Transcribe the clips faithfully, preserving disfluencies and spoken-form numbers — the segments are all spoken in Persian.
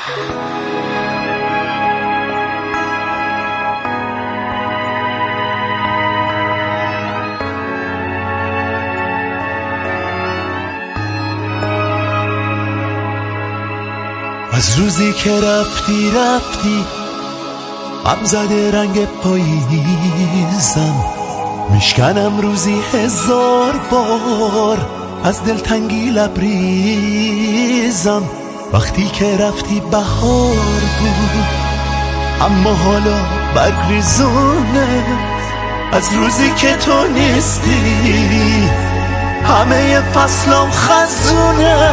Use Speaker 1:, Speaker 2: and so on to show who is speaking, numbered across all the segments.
Speaker 1: از روزی که رفتی رفتی غم زده رنگ پاییزم، میشکنم روزی هزار بار از دلتنگی لبریزم. وقتی که رفتی بهار بود اما حالا برگ ریزونه. از روزی که تو نیستی همه فصلام خزونه.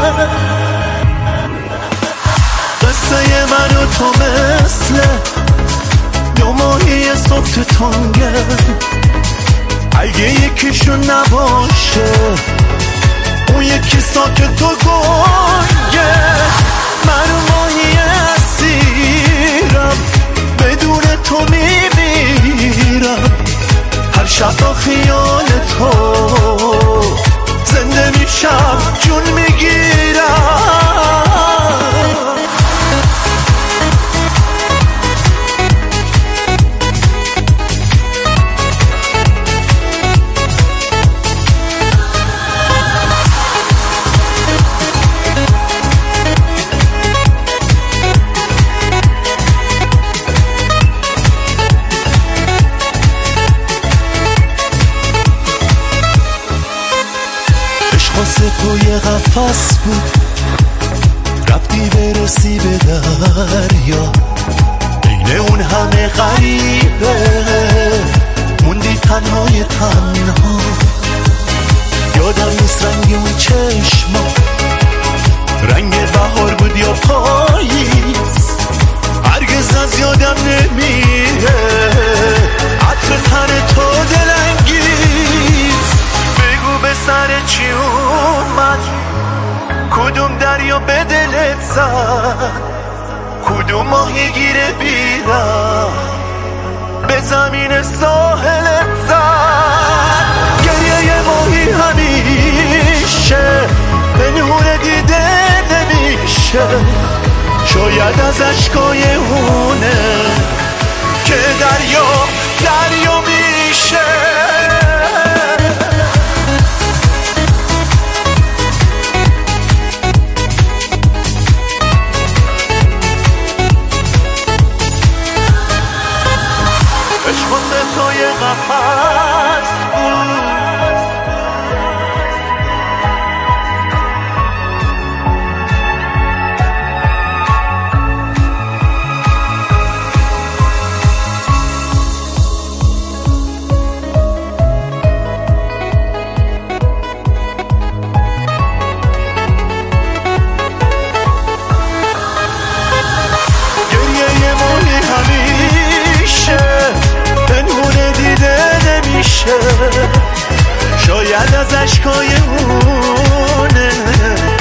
Speaker 1: قصه من و تو مثل دو ماهی صبح تو تنگه، اگه یکیشون نباشه اون یکی ساکت تو گنگه. من و ماهی اسیرم بدون تو میمیرم، هر شب با خیال تو زنده میشم جون میگیرم. واسه تو یه قفس بود، رفتی برسی به دریا، بین اون همه غریبه موندی تنهای تنها. یادم نیست رنگ اون چشما رنگ بهار بود یا پاییز، هرگز از یادم نمیره عطر تن تو دلانگیز. بگو به سر چی اومد، کدوم دریا به دلت زد، کدوم ماهی گیره بیرم به زمین ساحلت زد. گریه ماهی همیشه به نور دیده نمیشه، شاید از اشکای اونه که دریا دریا میشه. توی قفس بود گریه ماهی همیشه نور دیده نمیشه، شاید از اشکای اونه